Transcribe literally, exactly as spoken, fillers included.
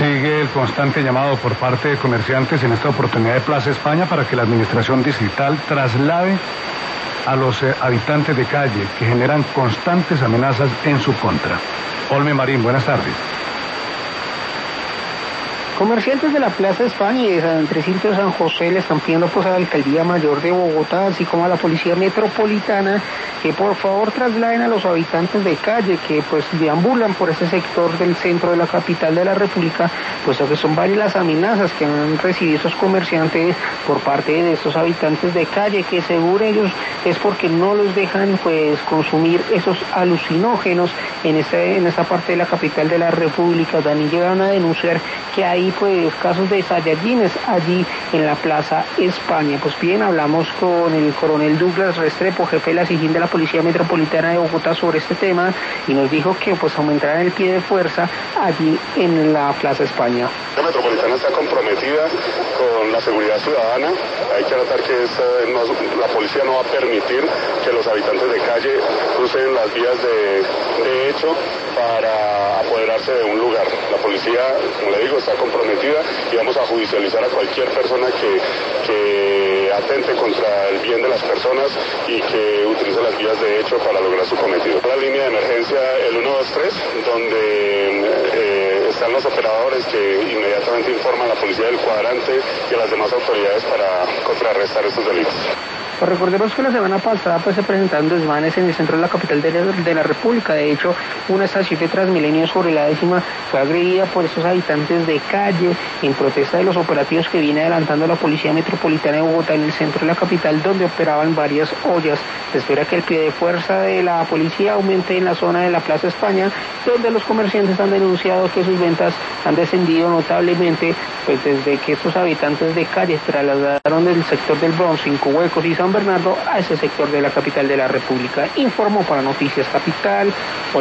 Sigue el constante llamado por parte de comerciantes en esta oportunidad de Plaza España para que la administración distrital traslade a los eh, habitantes de calle que generan constantes amenazas en su contra. Olme Marín, buenas tardes. Comerciantes de la Plaza España y de San Andresito de San José le están pidiendo pues a la Alcaldía Mayor de Bogotá, así como a la Policía Metropolitana, que por favor trasladen a los habitantes de calle que pues deambulan por ese sector del centro de la capital de la República, puesto que son varias las amenazas que han recibido esos comerciantes por parte de estos habitantes de calle, que según ellos es porque no los dejan pues consumir esos alucinógenos en esta, en esta parte de la capital de la República. También llegaron a denunciar que hay pues casos de saiyajines allí en la Plaza España. Pues bien, hablamos con el coronel Douglas Restrepo, jefe de la SIJIN de la Policía Metropolitana de Bogotá, sobre este tema, y nos dijo que pues aumentarán el pie de fuerza allí en la Plaza España. La Metropolitana está comprometida con la seguridad ciudadana. Hay que notar que esta, no, la policía no va a permitir que los habitantes de calle crucen las vías de, de hecho para apoderarse de un lugar. La policía, como le digo, está comprometida y vamos a judicializar a cualquier persona que, que atente contra el bien de las personas y que utilice las vías de hecho para lograr su cometido. La línea de emergencia, el uno dos tres, donde eh, están los operadores que inmediatamente informan a la policía del cuadrante y a las demás autoridades para contrarrestar estos delitos. Pues recordemos que la semana pasada pues se presentaron desmanes en el centro de la capital de la, de la República. De hecho, una estación de Transmilenio sobre la décima fue agredida por estos habitantes de calle en protesta de los operativos que viene adelantando la Policía Metropolitana de Bogotá en el centro de la capital, donde operaban varias ollas. Se espera que el pie de fuerza de la policía aumente en la zona de la Plaza España, donde los comerciantes han denunciado que sus ventas han descendido notablemente pues desde que estos habitantes de calle se trasladaron del sector del Bronx, Cinco Huecos y San Bernardo a ese sector de la capital de la República. Informó para Noticias Capital